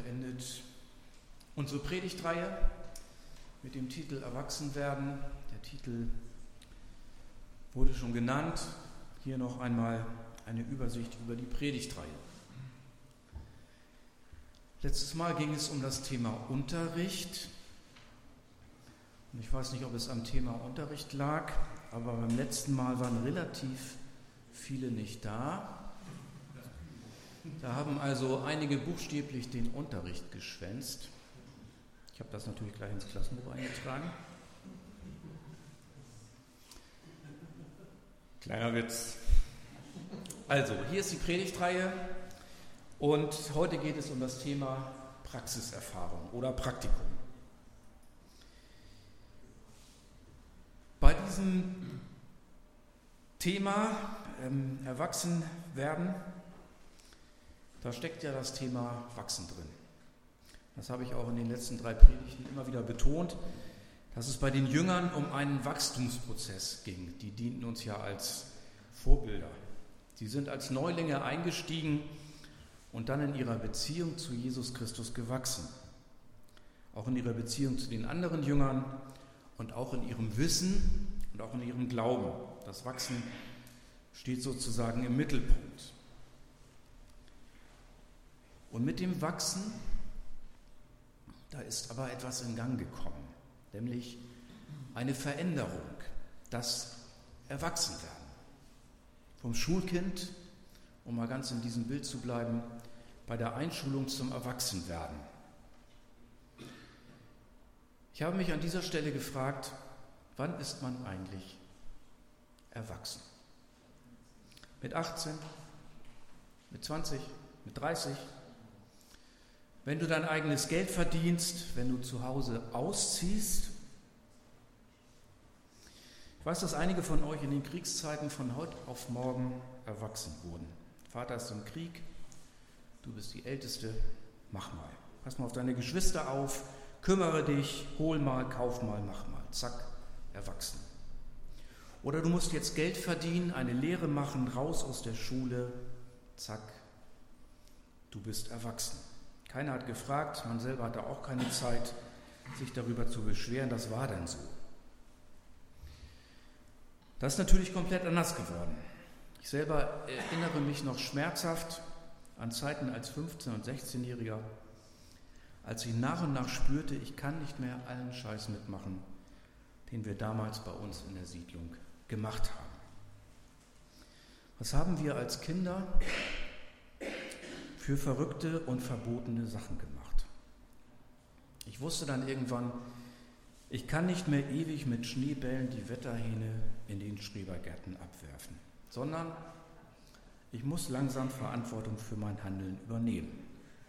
endet unsere Predigtreihe mit dem Titel Erwachsenwerden. Der Titel wurde schon genannt. Hier noch einmal eine Übersicht über die Predigtreihe. Letztes Mal ging es um das Thema Unterricht. Und ich weiß nicht, ob es am Thema Unterricht lag, aber beim letzten Mal waren relativ viele nicht da. Da haben also einige buchstäblich den Unterricht geschwänzt. Ich habe das natürlich gleich ins Klassenbuch eingetragen. Kleiner Witz. Also, hier ist die Predigtreihe und heute geht es um das Thema Praxiserfahrung oder Praktikum. Bei diesem Thema Erwachsenwerden, da steckt ja das Thema Wachsen drin. Das habe ich auch in den letzten 3 Predigten immer wieder betont, dass es bei den Jüngern um einen Wachstumsprozess ging. Die dienten uns ja als Vorbilder. Sie sind als Neulinge eingestiegen und dann in ihrer Beziehung zu Jesus Christus gewachsen. Auch in ihrer Beziehung zu den anderen Jüngern und auch in ihrem Wissen und auch in ihrem Glauben. Das Wachsen steht sozusagen im Mittelpunkt. Und mit dem Wachsen, da ist aber etwas in Gang gekommen, nämlich eine Veränderung, das Erwachsenwerden. Vom Schulkind, um mal ganz in diesem Bild zu bleiben, bei der Einschulung zum Erwachsenwerden. Ich habe mich an dieser Stelle gefragt, wann ist man eigentlich erwachsen? Mit 18? Mit 20? Mit 30? Wenn du dein eigenes Geld verdienst, wenn du zu Hause ausziehst? Ich weiß, dass einige von euch in den Kriegszeiten von heute auf morgen erwachsen wurden. Vater ist im Krieg, du bist die Älteste, mach mal. Pass mal auf deine Geschwister auf, kümmere dich, hol mal, kauf mal, mach mal. Zack, erwachsen. Oder du musst jetzt Geld verdienen, eine Lehre machen, raus aus der Schule, zack, du bist erwachsen. Keiner hat gefragt, man selber hatte auch keine Zeit, sich darüber zu beschweren, das war dann so. Das ist natürlich komplett anders geworden. Ich selber erinnere mich noch schmerzhaft an Zeiten als 15- und 16-Jähriger, als ich nach und nach spürte, ich kann nicht mehr allen Scheiß mitmachen, den wir damals bei uns in der Siedlung gemacht haben. Was haben wir als Kinder für verrückte und verbotene Sachen gemacht? Ich wusste dann irgendwann, ich kann nicht mehr ewig mit Schneebällen die Wetterhähne in den Schrebergärten abwerfen, sondern ich muss langsam Verantwortung für mein Handeln übernehmen.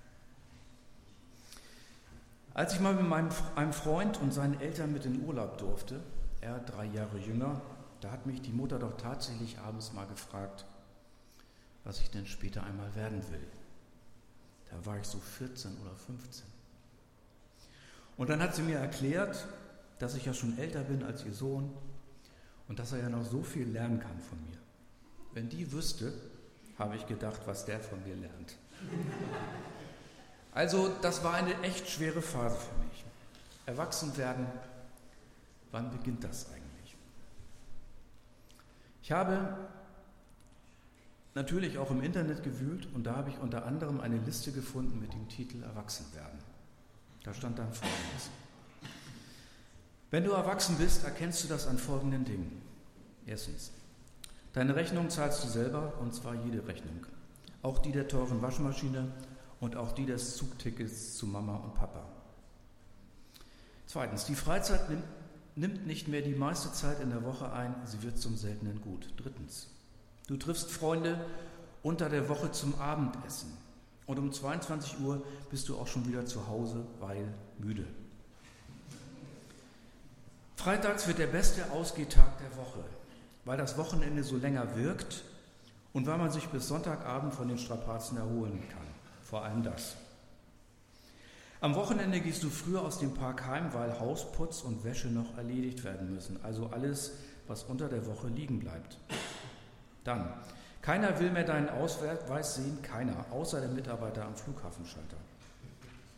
Als ich mal mit einem Freund und seinen Eltern mit in Urlaub durfte, er 3 Jahre jünger, da hat mich die Mutter doch tatsächlich abends mal gefragt, was ich denn später einmal werden will. Da war ich so 14 oder 15. Und dann hat sie mir erklärt, dass ich ja schon älter bin als ihr Sohn und dass er ja noch so viel lernen kann von mir. Wenn die wüsste, habe ich gedacht, was der von mir lernt. Also das war eine echt schwere Phase für mich. Erwachsen werden, wann beginnt das eigentlich? Ich habe natürlich auch im Internet gewühlt und da habe ich unter anderem eine Liste gefunden mit dem Titel Erwachsenwerden. Da stand dann Folgendes. Wenn du erwachsen bist, erkennst du das an folgenden Dingen. Erstens, deine Rechnung zahlst du selber und zwar jede Rechnung. Auch die der teuren Waschmaschine und auch die des Zugtickets zu Mama und Papa. Zweitens, die Freizeit nimmt nicht mehr die meiste Zeit in der Woche ein, sie wird zum seltenen Gut. Drittens, du triffst Freunde unter der Woche zum Abendessen und um 22 Uhr bist du auch schon wieder zu Hause, weil müde. Freitags wird der beste Ausgehtag der Woche, weil das Wochenende so länger wirkt und weil man sich bis Sonntagabend von den Strapazen erholen kann. Vor allem das. Am Wochenende gehst du früher aus dem Park heim, weil Hausputz und Wäsche noch erledigt werden müssen. Also alles, was unter der Woche liegen bleibt. Dann, keiner will mehr deinen Ausweis sehen, keiner, außer der Mitarbeiter am Flughafenschalter.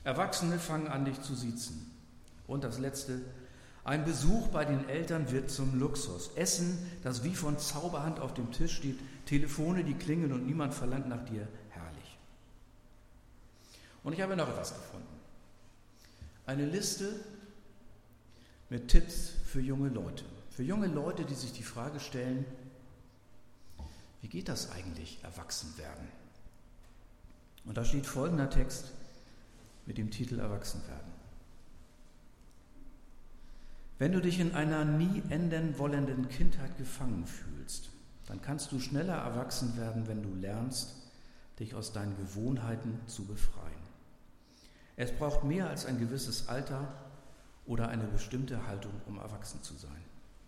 Erwachsene fangen an, dich zu siezen. Und das Letzte, ein Besuch bei den Eltern wird zum Luxus. Essen, das wie von Zauberhand auf dem Tisch steht, Telefone, die klingeln und niemand verlangt nach dir, herrlich. Und ich habe noch etwas gefunden. Eine Liste mit Tipps für junge Leute. Für junge Leute, die sich die Frage stellen, wie geht das eigentlich, erwachsen werden? Und da steht folgender Text mit dem Titel Erwachsen werden. Wenn du dich in einer nie enden wollenden Kindheit gefangen fühlst, dann kannst du schneller erwachsen werden, wenn du lernst, dich aus deinen Gewohnheiten zu befreien. Es braucht mehr als ein gewisses Alter oder eine bestimmte Haltung, um erwachsen zu sein.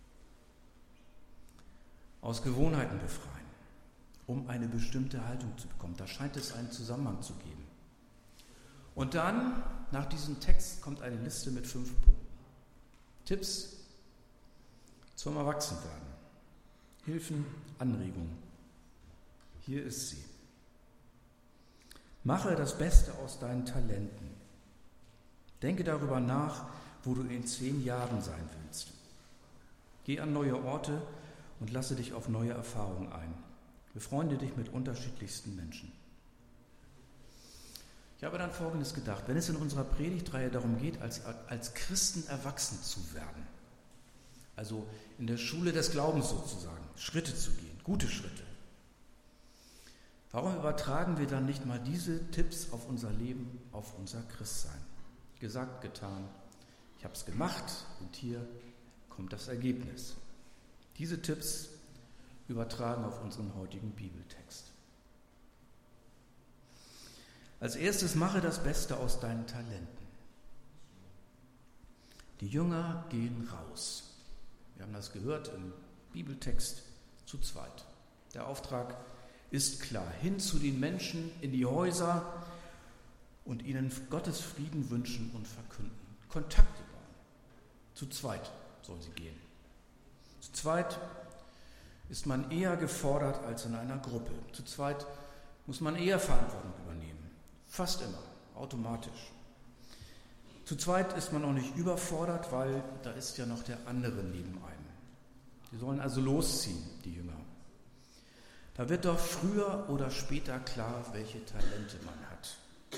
Aus Gewohnheiten befreien, um eine bestimmte Haltung zu bekommen. Da scheint es einen Zusammenhang zu geben. Und dann, nach diesem Text, kommt eine Liste mit 5 Punkten. Tipps zum Erwachsenwerden. Hilfen, Anregungen. Hier ist sie. Mache das Beste aus deinen Talenten. Denke darüber nach, wo du in 10 Jahren sein willst. Geh an neue Orte und lasse dich auf neue Erfahrungen ein. Befreunde dich mit unterschiedlichsten Menschen. Ich habe dann Folgendes gedacht: Wenn es in unserer Predigtreihe darum geht, als Christen erwachsen zu werden, also in der Schule des Glaubens sozusagen, Schritte zu gehen, gute Schritte, warum übertragen wir dann nicht mal diese Tipps auf unser Leben, auf unser Christsein? Gesagt, getan, ich habe es gemacht und hier kommt das Ergebnis. Diese Tipps übertragen auf unseren heutigen Bibeltext. Als erstes, mache das Beste aus deinen Talenten. Die Jünger gehen raus. Wir haben das gehört im Bibeltext zu zweit. Der Auftrag ist klar: hin zu den Menschen, in die Häuser und ihnen Gottes Frieden wünschen und verkünden. Kontakte bauen. Zu zweit sollen sie gehen. Zu zweit ist man eher gefordert als in einer Gruppe. Zu zweit muss man eher Verantwortung übernehmen. Fast immer, automatisch. Zu zweit ist man auch nicht überfordert, weil da ist ja noch der andere neben einem. Die sollen also losziehen, die Jünger. Da wird doch früher oder später klar, welche Talente man hat.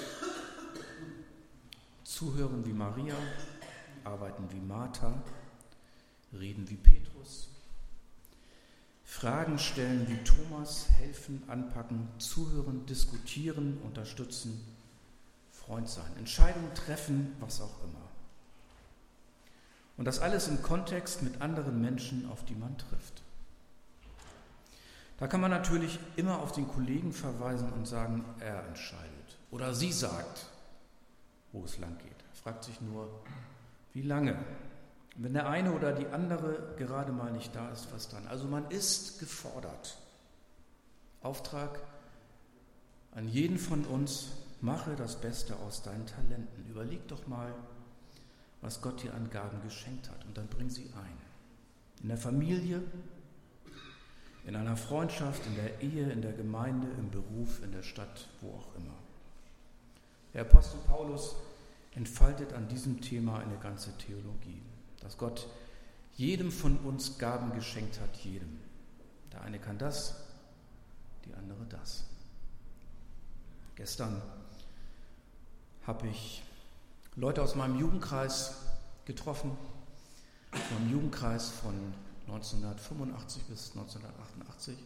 Zuhören wie Maria, arbeiten wie Martha, reden wie Petrus, Fragen stellen wie Thomas, helfen, anpacken, zuhören, diskutieren, unterstützen, Freund sein, Entscheidungen treffen, was auch immer. Und das alles im Kontext mit anderen Menschen, auf die man trifft. Da kann man natürlich immer auf den Kollegen verweisen und sagen, er entscheidet. Oder sie sagt, wo es lang geht. Er fragt sich nur, wie lange? Wenn der eine oder die andere gerade mal nicht da ist, was dann? Also man ist gefordert. Auftrag an jeden von uns: Mache das Beste aus deinen Talenten. Überleg doch mal, was Gott dir an Gaben geschenkt hat, und dann bring sie ein. In der Familie, in einer Freundschaft, in der Ehe, in der Gemeinde, im Beruf, in der Stadt, wo auch immer. Der Apostel Paulus entfaltet an diesem Thema eine ganze Theologie, dass Gott jedem von uns Gaben geschenkt hat, jedem. Der eine kann das, die andere das. Gestern habe ich Leute aus meinem Jugendkreis getroffen, meinem Jugendkreis von 1985 bis 1988.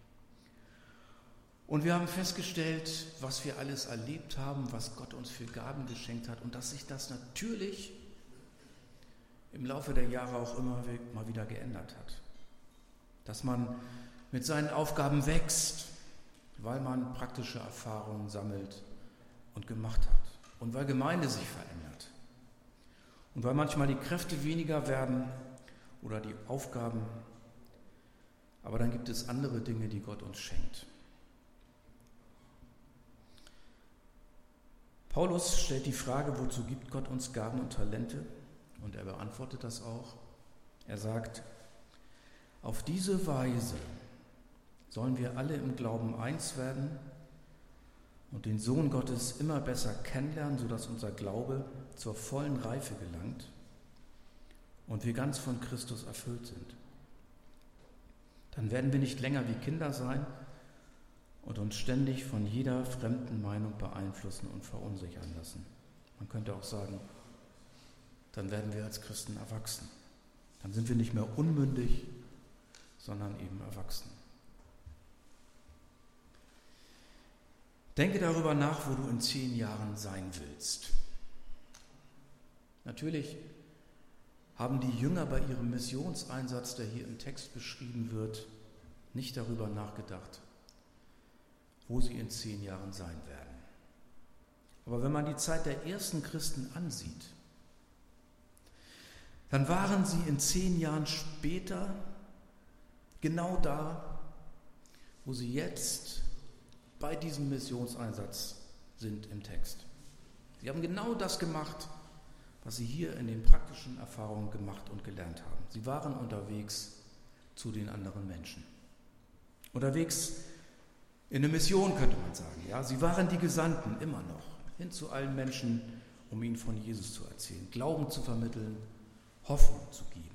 Und wir haben festgestellt, was wir alles erlebt haben, was Gott uns für Gaben geschenkt hat, und dass sich das natürlich im Laufe der Jahre auch immer mal wieder geändert hat. Dass man mit seinen Aufgaben wächst, weil man praktische Erfahrungen sammelt und gemacht hat. Und weil Gemeinde sich verändert. Und weil manchmal die Kräfte weniger werden oder die Aufgaben. Aber dann gibt es andere Dinge, die Gott uns schenkt. Paulus stellt die Frage, wozu gibt Gott uns Gaben und Talente? Und er beantwortet das auch. Er sagt, auf diese Weise sollen wir alle im Glauben eins werden und den Sohn Gottes immer besser kennenlernen, sodass unser Glaube zur vollen Reife gelangt und wir ganz von Christus erfüllt sind. Dann werden wir nicht länger wie Kinder sein und uns ständig von jeder fremden Meinung beeinflussen und verunsichern lassen. Man könnte auch sagen, dann werden wir als Christen erwachsen. Dann sind wir nicht mehr unmündig, sondern eben erwachsen. Denke darüber nach, wo du in 10 Jahren sein willst. Natürlich haben die Jünger bei ihrem Missionseinsatz, der hier im Text beschrieben wird, nicht darüber nachgedacht, wo sie in 10 Jahren sein werden. Aber wenn man die Zeit der ersten Christen ansieht, dann waren sie in 10 Jahren später genau da, wo sie jetzt bei diesem Missionseinsatz sind im Text. Sie haben genau das gemacht, was sie hier in den praktischen Erfahrungen gemacht und gelernt haben. Sie waren unterwegs zu den anderen Menschen. Unterwegs in eine Mission, könnte man sagen. Ja, sie waren die Gesandten immer noch, hin zu allen Menschen, um ihnen von Jesus zu erzählen, Glauben zu vermitteln, Hoffnung zu geben.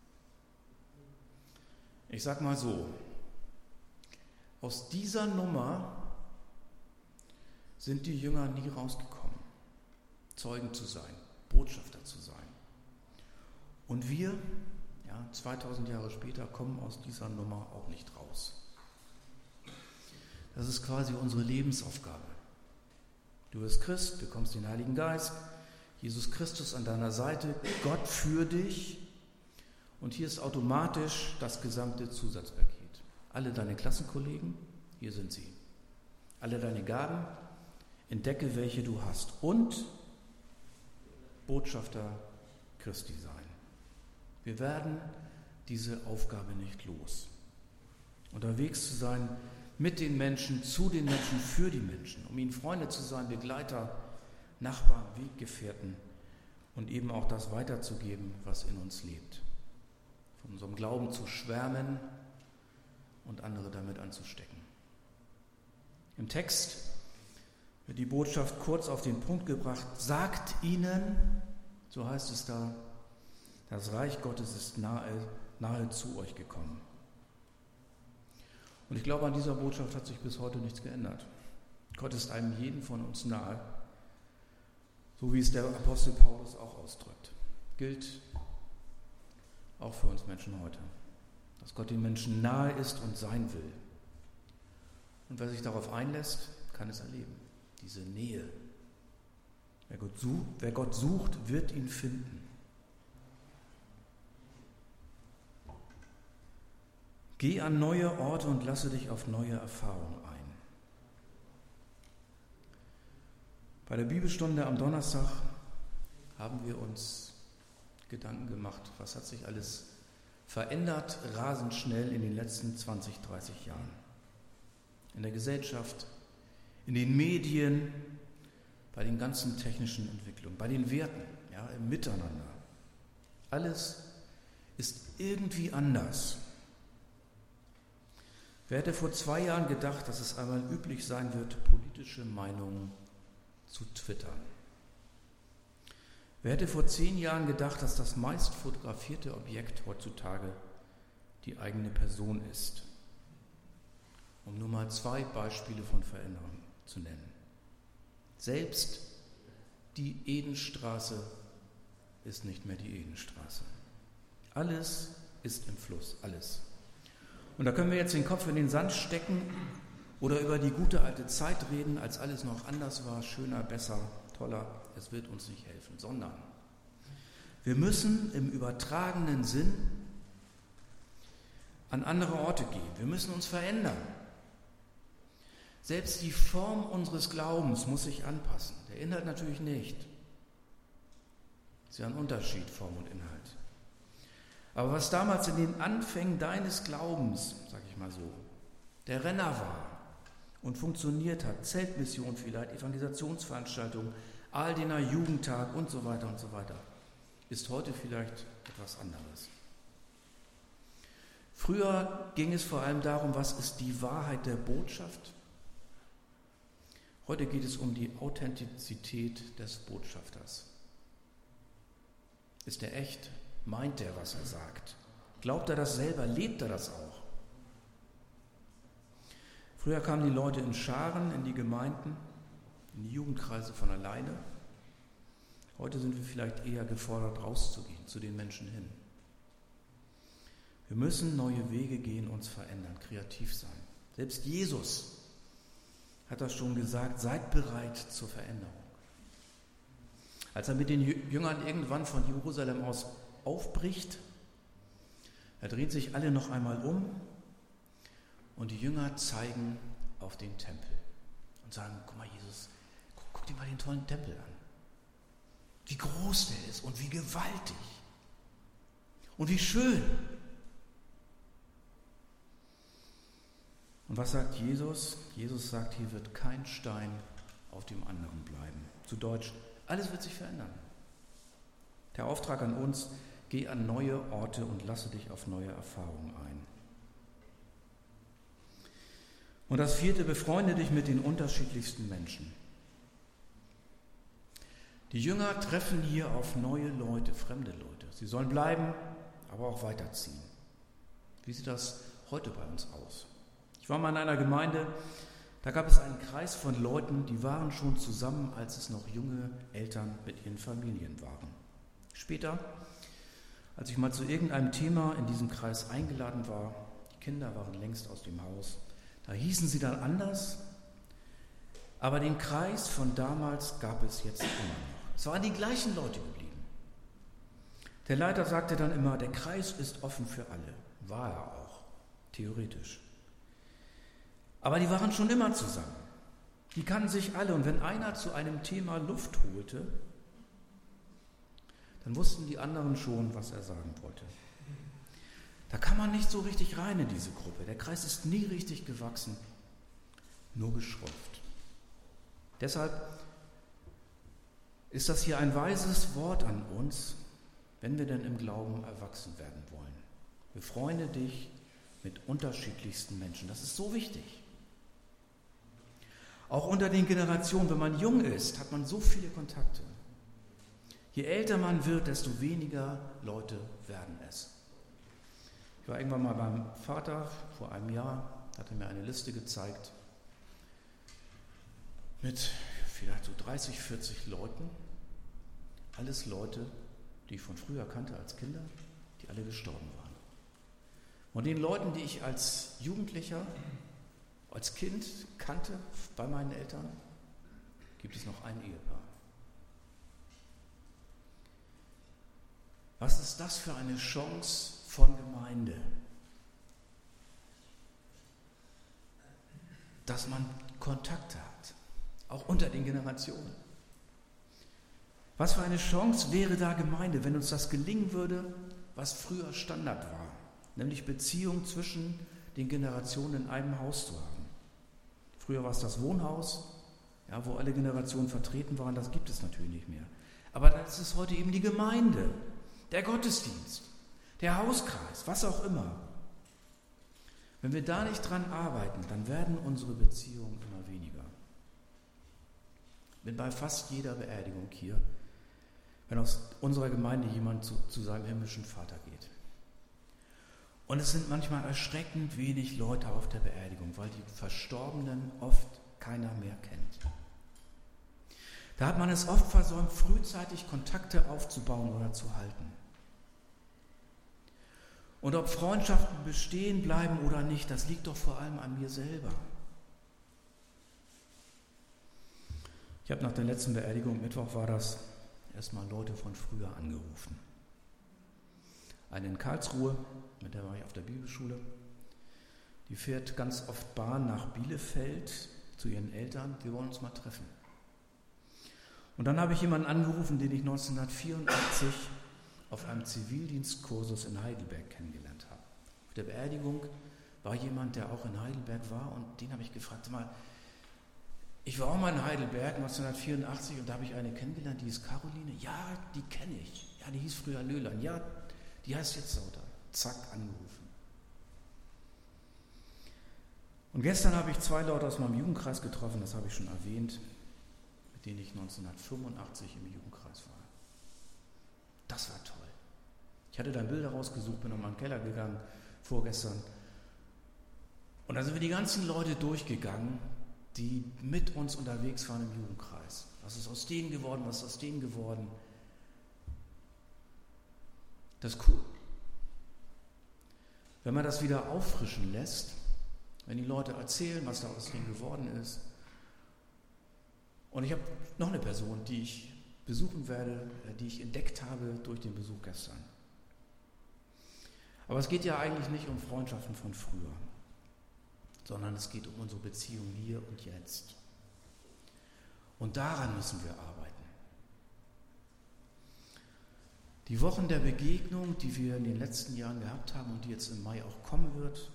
Ich sag mal so, aus dieser Nummer sind die Jünger nie rausgekommen, Zeugen zu sein, Botschafter zu sein. Und wir, 2000 Jahre später, kommen aus dieser Nummer auch nicht raus. Das ist quasi unsere Lebensaufgabe. Du wirst Christ, bekommst den Heiligen Geist, Jesus Christus an deiner Seite, Gott für dich. Und hier ist automatisch das gesamte Zusatzpaket. Alle deine Klassenkollegen, hier sind sie. Alle deine Gaben, entdecke, welche du hast. Und Botschafter Christi sein. Wir werden diese Aufgabe nicht los. Unterwegs zu sein mit den Menschen, zu den Menschen, für die Menschen, um ihnen Freunde zu sein, Begleiter, Nachbarn, Weggefährten und eben auch das weiterzugeben, was in uns lebt. Von unserem Glauben zu schwärmen und andere damit anzustecken. Im Text wird die Botschaft kurz auf den Punkt gebracht: Sagt ihnen, so heißt es da, das Reich Gottes ist nahe zu euch gekommen. Und ich glaube, an dieser Botschaft hat sich bis heute nichts geändert. Gott ist einem jeden von uns nahe, so wie es der Apostel Paulus auch ausdrückt. Gilt auch für uns Menschen heute, dass Gott den Menschen nahe ist und sein will. Und wer sich darauf einlässt, kann es erleben, diese Nähe. Wer Gott sucht, wird ihn finden. Geh an neue Orte und lasse dich auf neue Erfahrungen ein. Bei der Bibelstunde am Donnerstag haben wir uns Gedanken gemacht, was hat sich alles verändert, rasend schnell in den letzten 20, 30 Jahren. In der Gesellschaft, in den Medien, bei den ganzen technischen Entwicklungen, bei den Werten, im Miteinander. Alles ist irgendwie anders. Wer hätte vor 2 Jahren gedacht, dass es einmal üblich sein wird, politische Meinungen zu twittern? Wer hätte vor 10 Jahren gedacht, dass das meist fotografierte Objekt heutzutage die eigene Person ist? Um nur mal 2 Beispiele von Veränderungen zu nennen. Selbst die Edenstraße ist nicht mehr die Edenstraße. Alles ist im Fluss, alles. Und da können wir jetzt den Kopf in den Sand stecken oder über die gute alte Zeit reden, als alles noch anders war, schöner, besser, toller. Es wird uns nicht helfen, sondern wir müssen im übertragenen Sinn an andere Orte gehen. Wir müssen uns verändern. Selbst die Form unseres Glaubens muss sich anpassen. Der Inhalt natürlich nicht. Es ist ja ein Unterschied, Form und Inhalt. Aber was damals in den Anfängen deines Glaubens, sag ich mal so, der Renner war und funktioniert hat, Zeltmission vielleicht, Evangelisationsveranstaltungen, Aldener Jugendtag und so weiter, ist heute vielleicht etwas anderes. Früher ging es vor allem darum, was ist die Wahrheit der Botschaft? Heute geht es um die Authentizität des Botschafters. Ist er echt? Meint er, was er sagt? Glaubt er das selber? Lebt er das auch? Früher kamen die Leute in Scharen in die Gemeinden, in die Jugendkreise von alleine. Heute sind wir vielleicht eher gefordert, rauszugehen, zu den Menschen hin. Wir müssen neue Wege gehen, uns verändern, kreativ sein. Selbst Jesus hat das schon gesagt, seid bereit zur Veränderung. Als er mit den Jüngern irgendwann von Jerusalem aus aufbricht, da drehen sich alle noch einmal um und die Jünger zeigen auf den Tempel und sagen, guck mal Jesus, guck dir mal den tollen Tempel an. Wie groß der ist und wie gewaltig und wie schön. Und was sagt Jesus? Jesus sagt, hier wird kein Stein auf dem anderen bleiben. Zu Deutsch, alles wird sich verändern. Der Auftrag an uns, geh an neue Orte und lasse dich auf neue Erfahrungen ein. Und das 4, befreunde dich mit den unterschiedlichsten Menschen. Die Jünger treffen hier auf neue Leute, fremde Leute. Sie sollen bleiben, aber auch weiterziehen. Wie sieht das heute bei uns aus? Ich war mal in einer Gemeinde, da gab es einen Kreis von Leuten, die waren schon zusammen, als es noch junge Eltern mit ihren Familien waren. Später, als ich mal zu irgendeinem Thema in diesem Kreis eingeladen war, die Kinder waren längst aus dem Haus, da hießen sie dann anders, aber den Kreis von damals gab es jetzt immer noch. Es waren die gleichen Leute geblieben. Der Leiter sagte dann immer, der Kreis ist offen für alle. War er auch, theoretisch. Aber die waren schon immer zusammen. Die kannten sich alle. Und wenn einer zu einem Thema Luft holte, dann wussten die anderen schon, was er sagen wollte. Da kann man nicht so richtig rein in diese Gruppe. Der Kreis ist nie richtig gewachsen, nur geschrumpft. Deshalb ist das hier ein weises Wort an uns, wenn wir denn im Glauben erwachsen werden wollen. Befreunde dich mit unterschiedlichsten Menschen. Das ist so wichtig. Auch unter den Generationen, wenn man jung ist, hat man so viele Kontakte. Je älter man wird, desto weniger Leute werden es. Ich war irgendwann mal beim Vater vor einem Jahr, hat er mir eine Liste gezeigt mit vielleicht so 30, 40 Leuten. Alles Leute, die ich von früher kannte als Kinder, die alle gestorben waren. Und den Leuten, die ich als Jugendlicher, als Kind kannte bei meinen Eltern, gibt es noch ein Ehepaar. Was ist das für eine Chance von Gemeinde? Dass man Kontakte hat, auch unter den Generationen. Was für eine Chance wäre da Gemeinde, wenn uns das gelingen würde, was früher Standard war, nämlich Beziehung zwischen den Generationen in einem Haus zu haben. Früher war es das Wohnhaus, ja, wo alle Generationen vertreten waren, das gibt es natürlich nicht mehr. Aber das ist heute eben die Gemeinde, der Gottesdienst, der Hauskreis, was auch immer. Wenn wir da nicht dran arbeiten, dann werden unsere Beziehungen immer weniger. Ich bin bei fast jeder Beerdigung hier, wenn aus unserer Gemeinde jemand zu seinem himmlischen Vater geht. Und es sind manchmal erschreckend wenig Leute auf der Beerdigung, weil die Verstorbenen oft keiner mehr kennt. Da hat man es oft versäumt, frühzeitig Kontakte aufzubauen oder zu halten. Und ob Freundschaften bestehen bleiben oder nicht, das liegt doch vor allem an mir selber. Ich habe nach der letzten Beerdigung, Mittwoch war das, erstmal Leute von früher angerufen. Eine in Karlsruhe, mit der war ich auf der Bibelschule, die fährt ganz oft Bahn nach Bielefeld zu ihren Eltern, wir wollen uns mal treffen. Und dann habe ich jemanden angerufen, den ich 1984 auf einem Zivildienstkursus in Heidelberg kennengelernt habe. Auf der Beerdigung war jemand, der auch in Heidelberg war, und den habe ich gefragt, ich war auch mal in Heidelberg 1984 und da habe ich eine kennengelernt, die hieß Caroline. Ja, die kenne ich. Ja, die hieß früher Löhlein. Ja, die heißt jetzt Sauter. Zack, angerufen. Und gestern habe ich 2 Leute aus meinem Jugendkreis getroffen, das habe ich schon erwähnt, mit denen ich 1985 im Jugendkreis war. Das war toll. Ich hatte dann Bilder rausgesucht, bin nochmal in den Keller gegangen, vorgestern. Und da sind wir die ganzen Leute durchgegangen, die mit uns unterwegs waren im Jugendkreis. Was ist aus denen geworden, was ist aus denen geworden? Das ist cool. Wenn man das wieder auffrischen lässt, wenn die Leute erzählen, was da aus denen geworden ist. Und ich habe noch eine Person, die ich besuchen werde, die ich entdeckt habe durch den Besuch gestern. Aber es geht ja eigentlich nicht um Freundschaften von früher, sondern es geht um unsere Beziehung hier und jetzt. Und daran müssen wir arbeiten. Die Wochen der Begegnung, die wir in den letzten Jahren gehabt haben und die jetzt im Mai auch kommen wird,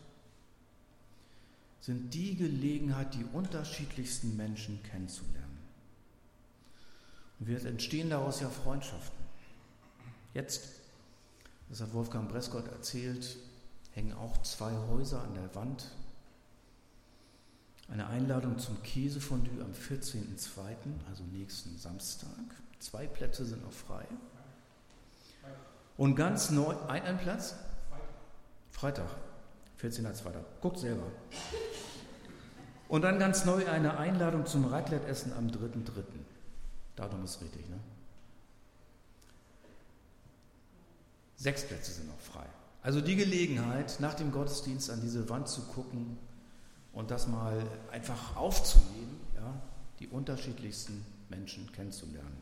sind die Gelegenheit, die unterschiedlichsten Menschen kennenzulernen. Und wir entstehen daraus ja Freundschaften. Jetzt, das hat Wolfgang Bresgott erzählt, hängen auch 2 Häuser an der Wand. Eine Einladung zum Käsefondue am 14.02., also nächsten Samstag. 2 Plätze sind noch frei. Und ganz neu, ein Platz? Freitag, 14.02. Guckt selber. Und dann ganz neu eine Einladung zum Raclette-Essen am 3.3. Datum ist richtig, ne? 6 Plätze sind noch frei. Also die Gelegenheit, nach dem Gottesdienst an diese Wand zu gucken und das mal einfach aufzunehmen, ja, die unterschiedlichsten Menschen kennenzulernen.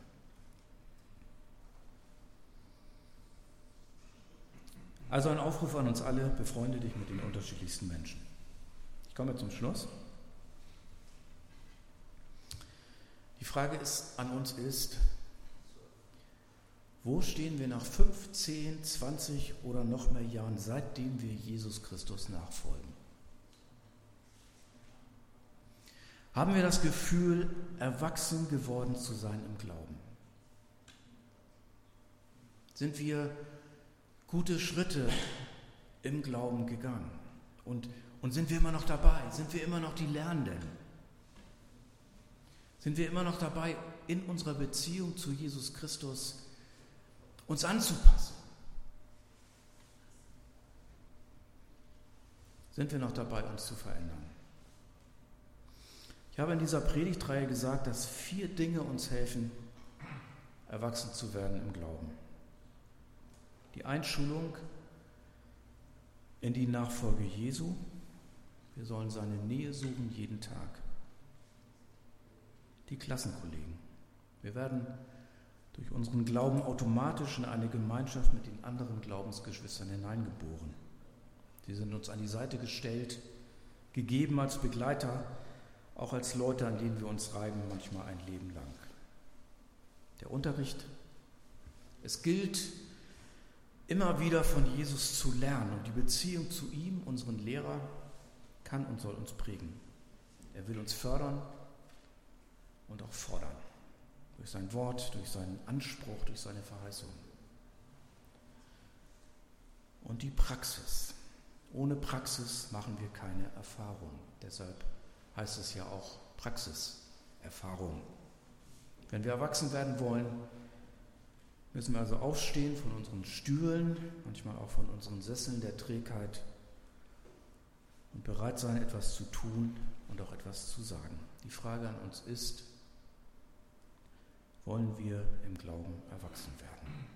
Also ein Aufruf an uns alle, befreunde dich mit den unterschiedlichsten Menschen. Ich komme zum Schluss. Die Frage an uns ist, wo stehen wir nach 5, 10, 20 oder noch mehr Jahren, seitdem wir Jesus Christus nachfolgen? Haben wir das Gefühl, erwachsen geworden zu sein im Glauben? Sind wir gute Schritte im Glauben gegangen? Und sind wir immer noch dabei? Sind wir immer noch die Lernenden? Sind wir immer noch dabei, in unserer Beziehung zu Jesus Christus uns anzupassen? Sind wir noch dabei, uns zu verändern? Ich habe in dieser Predigtreihe gesagt, dass 4 Dinge uns helfen, erwachsen zu werden im Glauben. Die Einschulung in die Nachfolge Jesu. Wir sollen seine Nähe suchen jeden Tag. Die Klassenkollegen. Wir werden durch unseren Glauben automatisch in eine Gemeinschaft mit den anderen Glaubensgeschwistern hineingeboren. Sie sind uns an die Seite gestellt, gegeben als Begleiter, auch als Leute, an denen wir uns reiben, manchmal ein Leben lang. Der Unterricht. Es gilt, immer wieder von Jesus zu lernen und die Beziehung zu ihm, unseren Lehrer, kann und soll uns prägen. Er will uns fördern und auch fordern. Durch sein Wort, durch seinen Anspruch, durch seine Verheißung. Und die Praxis. Ohne Praxis machen wir keine Erfahrung. Deshalb heißt es ja auch Praxiserfahrung. Wenn wir erwachsen werden wollen, müssen wir also aufstehen von unseren Stühlen, manchmal auch von unseren Sesseln der Trägheit und bereit sein, etwas zu tun und auch etwas zu sagen. Die Frage an uns ist, wollen wir im Glauben erwachsen werden?